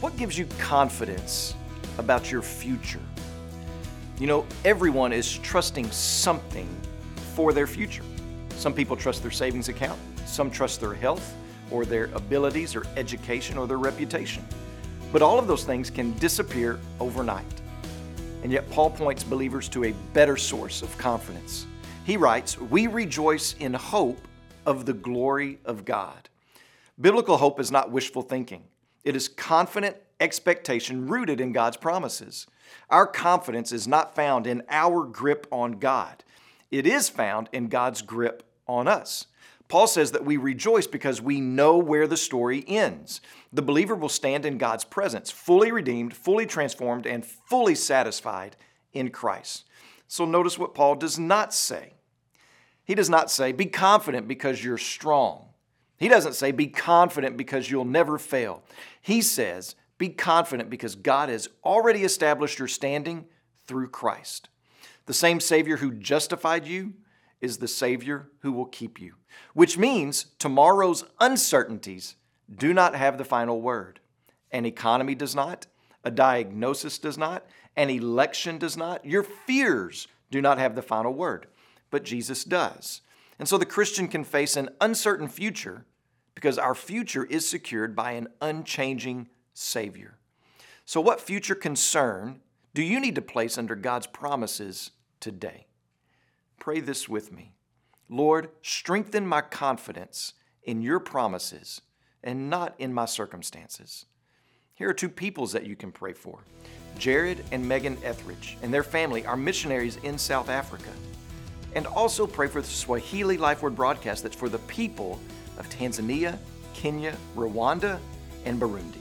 What gives you confidence about your future? You know, everyone is trusting something for their future. Some people trust their savings account, some trust their health or their abilities or education or their reputation. But all of those things can disappear overnight. And yet Paul points believers to a better source of confidence. He writes, "We rejoice in hope of the glory of God." Biblical hope is not wishful thinking. It is confident expectation rooted in God's promises. Our confidence is not found in our grip on God. It is found in God's grip on us. Paul says that we rejoice because we know where the story ends. The believer will stand in God's presence, fully redeemed, fully transformed, and fully satisfied in Christ. So notice what Paul does not say. He does not say, be confident because you're strong. He doesn't say, be confident because you'll never fail. He says, be confident because God has already established your standing through Christ. The same Savior who justified you is the Savior who will keep you, which means tomorrow's uncertainties do not have the final word. An economy does not, a diagnosis does not, an election does not, your fears do not have the final word, but Jesus does. And so the Christian can face an uncertain future because our future is secured by an unchanging Savior. So what future concern do you need to place under God's promises today? Pray this with me. Lord, strengthen my confidence in your promises and not in my circumstances. Here are two peoples that you can pray for. Jared and Megan Etheridge and their family are missionaries in South Africa. And also pray for the Swahili Life Word broadcast that's for the people of Tanzania, Kenya, Rwanda, and Burundi.